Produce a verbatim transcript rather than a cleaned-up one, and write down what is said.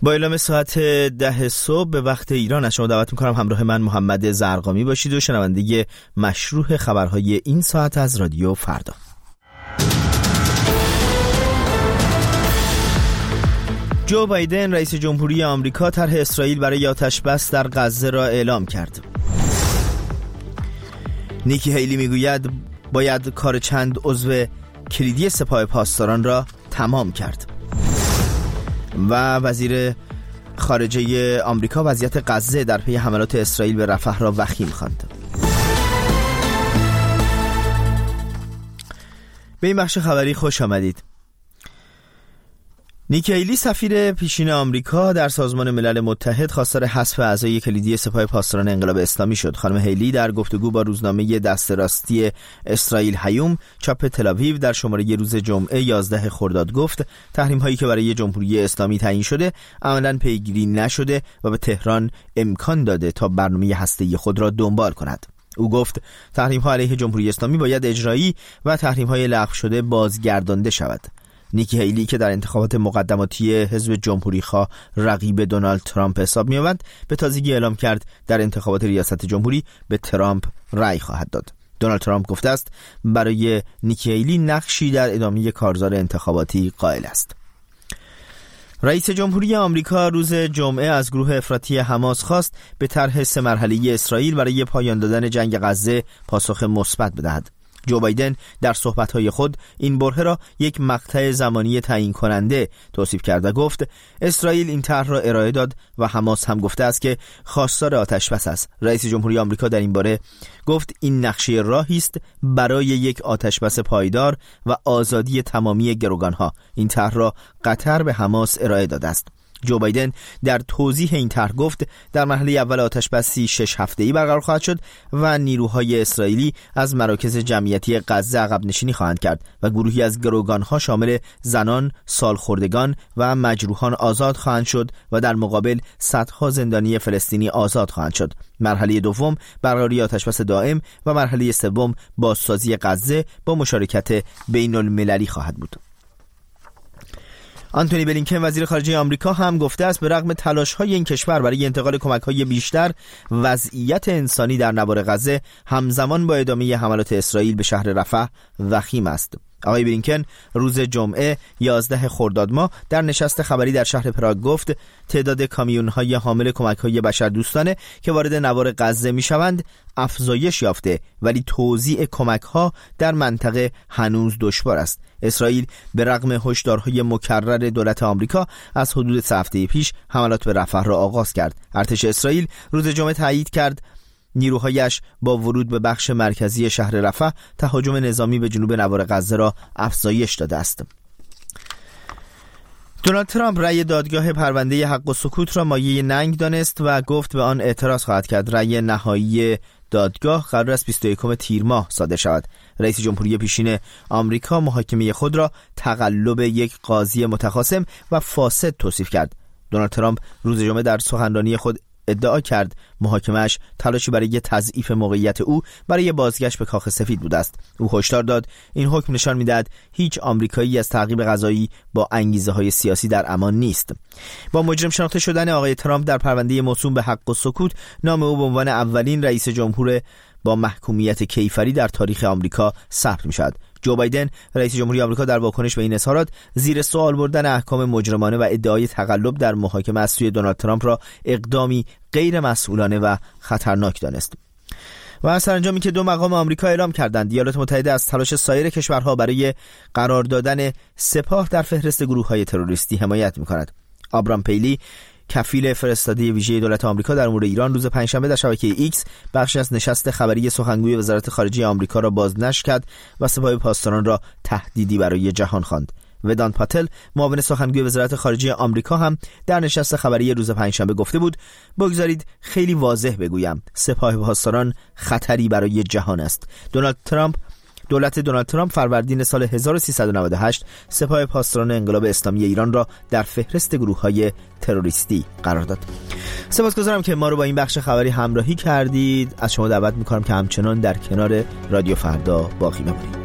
با اعلام ساعت ده صبح به وقت ایران از شما دعوت میکنم همراه من محمد زرقامی باشید و شنونده مشروح خبرهای این ساعت از رادیو فردا. جو بایدن رئیس جمهوری آمریکا طرح اسرائیل برای آتش بس در غزه را اعلام کرد. نیکی هیلی میگوید باید کار چند عضو کلیدی سپاه پاسداران را تمام کرد. و وزیر خارجه آمریکا وضعیت غزه در پی حملات اسرائیل به رفح را وخیم خواند. به این بخش خبری خوش آمدید. نیکی هیلی سفیر پیشین آمریکا در سازمان ملل متحد خواستار حذف اعضای کلیدی سپاه پاسداران انقلاب اسلامی شد. خانم هیلی در گفتگو با روزنامه دست راستی اسرائیل هیوم چاپ تل‌آویو در شماره روز جمعه یازده خرداد گفت تحریم هایی که برای جمهوری اسلامی تعیین شده عملاً پیگیری نشده و به تهران امکان داده تا برنامه هسته‌ای خود را دنبال کند. او گفت تحریم ها علیه جمهوری اسلامی باید اجرایی و تحریم های لغو شده بازگردانده شود. نیکی هیلی که در انتخابات مقدماتی حزب جمهوری‌خواه رقیب دونالد ترامپ حساب می‌یابد به تازگی اعلام کرد در انتخابات ریاست جمهوری به ترامپ رأی خواهد داد. دونالد ترامپ گفته است برای نیکی هیلی نقشی در ادامه کارزار انتخاباتی قائل است. رئیس جمهوری آمریکا روز جمعه از گروه افراطی حماس خواست به طرح سه مرحله‌ای اسرائیل برای پایان دادن جنگ غزه پاسخ مثبت بدهد. جو بایدن در صحبت‌های خود این برهه را یک مقطع زمانی تعیین کننده توصیف کرد و گفت اسرائیل این طرح را ارائه داد و حماس هم گفته است که خواستار آتش‌بس است. رئیس جمهوری آمریکا در این باره گفت این نقشه راهی است برای یک آتش‌بس پایدار و آزادی تمامی گروگان‌ها. این طرح را قطر به حماس ارائه داده است. جو بایدن در توضیح این طرح گفت در مرحله اول آتش‌بسی شش هفته‌ای برقرار خواهد شد و نیروهای اسرائیلی از مراکز جمعیتی غزه عقب نشینی خواهند کرد و گروهی از گروگان‌ها شامل زنان، سالخوردگان و مجروحان آزاد خواهند شد و در مقابل صدها زندانی فلسطینی آزاد خواهند شد. مرحله دوم برقراری آتش‌بس دائم و مرحله سوم بازسازی غزه با مشارکت بین‌المللی خواهد بود. آنتونی بلینکن وزیر خارجه آمریکا هم گفته است به رغم تلاش‌های این کشور برای انتقال کمک‌های بیشتر وضعیت انسانی در نوار غزه همزمان با ادامه حملات اسرائیل به شهر رفح وخیم است. آقای بلینکن روز جمعه یازده خرداد ماه در نشست خبری در شهر پراگ گفت تعداد کامیون‌های حامل کمک‌های بشردوستانه که وارد نوار غزه می‌شوند افزایش یافته ولی توزیع کمک‌ها در منطقه هنوز دشوار است. اسرائیل به رغم هشدارهای مکرر دولت آمریکا از حدود سه هفته پیش حملات به رفح را آغاز کرد. ارتش اسرائیل روز جمعه تایید کرد نیروهایش با ورود به بخش مرکزی شهر رفح تهاجم نظامی به جنوب نوار غزه را افزایش داده است. دونالد ترامپ رأی دادگاه پرونده حق و سکوت را مایه ننگ دانست و گفت به آن اعتراض خواهد کرد. رأی نهایی دادگاه قرار است بیست و یکم تیر ماه صادر شود. رئیس جمهوری پیشین آمریکا محاکمه خود را تقلب یک قاضی متخاصم و فاسد توصیف کرد. دونالد ترامپ روز جمعه در سخنرانی خود ادعا کرد محاکمه‌اش تلاشی برای تضعیف موقعیت او برای بازگشت به کاخ سفید بوده است. او هشدار داد این حکم نشان می‌دهد هیچ آمریکایی از تعقیب قضایی با انگیزه‌های سیاسی در امان نیست. با مجرم شناخته شدن آقای ترامپ در پرونده موسوم به حق و سکوت نام او به عنوان اولین رئیس جمهور با محکومیت کیفری در تاریخ آمریکا ثبت می‌شود. جو بایدن رئیس جمهوری آمریکا در واکنش به این اظهارات زیر سوال بردن احکام مجرمانه و ادعای تقلب در محاکمه از سوی دونالد ترامپ را اقدامی غیر مسئولانه و خطرناک دانست. و سرانجامی که دو مقام آمریکا اعلام کردند ایالات متحده از تلاش سایر کشورها برای قرار دادن سپاه در فهرست گروه‌های تروریستی حمایت می‌کند. آبرام پیلی کفیل فرستاده ویژه دولت آمریکا در امور ایران روز پنجشنبه در شبکه ایکس بخشی از نشست خبری سخنگوی وزارت خارجه آمریکا را بازنشر کرد و سپاه پاسداران را تهدیدی برای جهان خواند. ودان پاتل معاون سخنگوی وزارت خارجه آمریکا هم در نشست خبری روز پنجشنبه گفته بود بگذارید خیلی واضح بگویم سپاه پاسداران خطری برای جهان است. دونالد ترامپ دولت دونالد ترامپ فروردین سال هزار و سیصد و نود و هشت سپاه پاسداران انقلاب اسلامی ایران را در فهرست گروه‌های تروریستی قرار داد. سپاسگزارم که ما رو با این بخش خبری همراهی کردید. از شما دعوت می‌کنم که همچنان در کنار رادیو فردا باقی بمانید.